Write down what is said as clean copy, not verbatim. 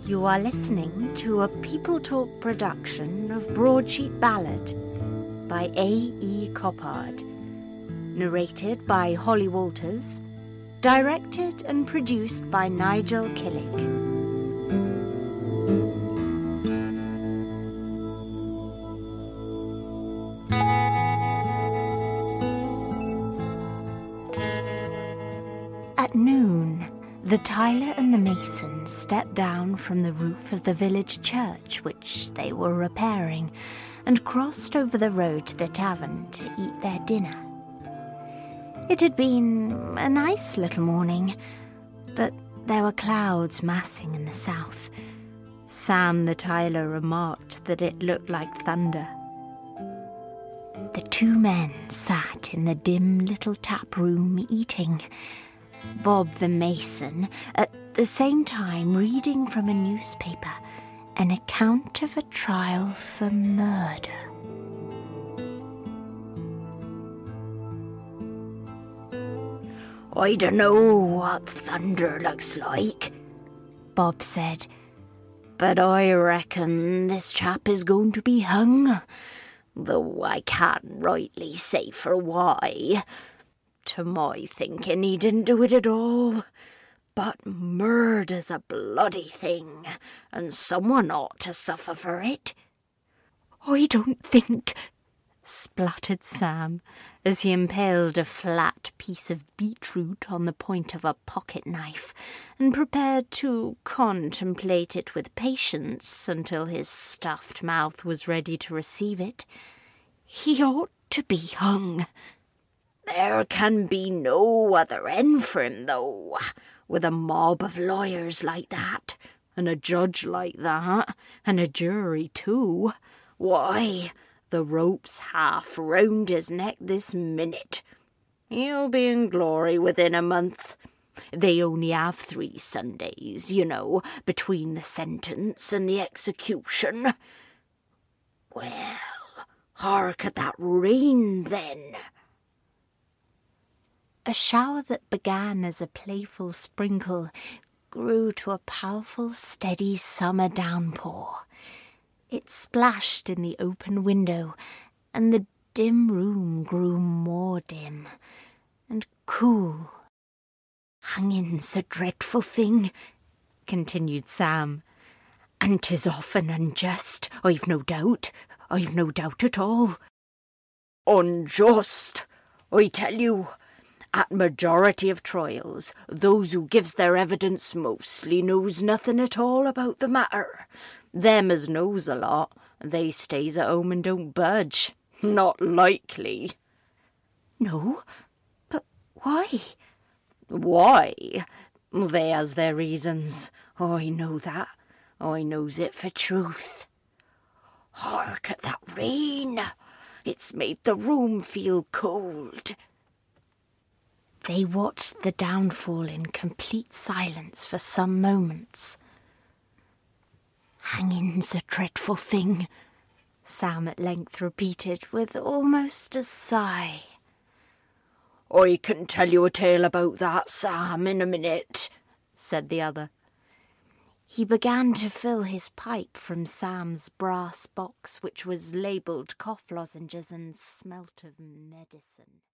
You are listening to a People Talk production of Broadsheet Ballad by A.E. Coppard, narrated by Holly Walters, directed and produced by Nigel Killick. At noon, the tiler and the mason stepped down from the roof of the village church which they were repairing and crossed over the road to the tavern to eat their dinner. It had been a nice little morning, but there were clouds massing in the south. Sam the tiler remarked that it looked like thunder. The two men sat in the dim little tap room eating, Bob the mason at the same time reading from a newspaper an account of a trial for murder. "I dunno what thunder looks like," Bob said, "but I reckon this chap is going to be hung, though I can't rightly say for why. To my thinking he didn't do it at all, but murder's a bloody thing, and someone ought to suffer for it." "I don't think," spluttered Sam, as he impaled a flat piece of beetroot on the point of a pocket knife and prepared to contemplate it with patience until his stuffed mouth was ready to receive it. "He ought to be hung." "There can be no other end for him, though, with a mob of lawyers like that, and a judge like that, and a jury too. Why, the rope's half round his neck this minute. He'll be in glory within a month. They only have 3 Sundays, you know, between the sentence and the execution. Well, hark at that rain, then." A shower that began as a playful sprinkle grew to a powerful, steady summer downpour. It splashed in the open window, and the dim room grew more dim and cool. "Hanging's a dreadful thing," continued Sam, "and 'tis often unjust, I've no doubt at all." "Unjust, I tell you. At majority of trials, those who gives their evidence mostly knows nothing at all about the matter. Them as knows a lot, they stays at home and don't budge. Not likely." "No, but why?" "Why? They has their reasons. I know that. I knows it for truth. Hark at that rain. It's made the room feel cold." They watched the downfall in complete silence for some moments. "Hanging's a dreadful thing," Sam at length repeated with almost a sigh. "I can tell you a tale about that, Sam, in a minute," said the other. He began to fill his pipe from Sam's brass box, which was labelled cough lozenges and smelt of medicine.